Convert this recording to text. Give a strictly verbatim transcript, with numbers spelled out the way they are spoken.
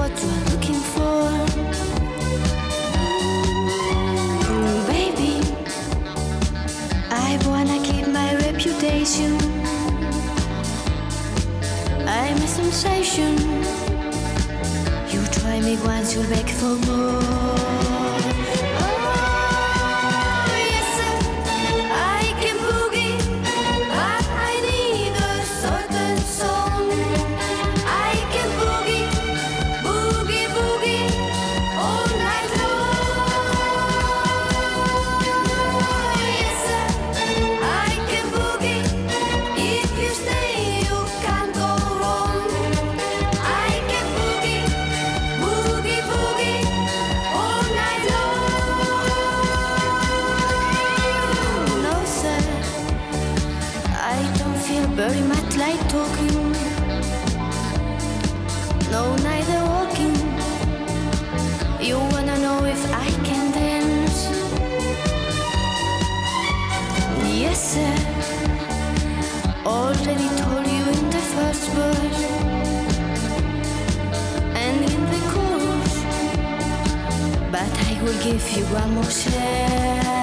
what you're looking for. Mm, baby, I wanna keep my reputation. I'm a sensation. You try me once, you'll beg for more. Very much like talking, no, neither walking. You wanna know if I can dance? Yes, sir. Already told you in the first verse and in the chorus, but I will give you one more chance.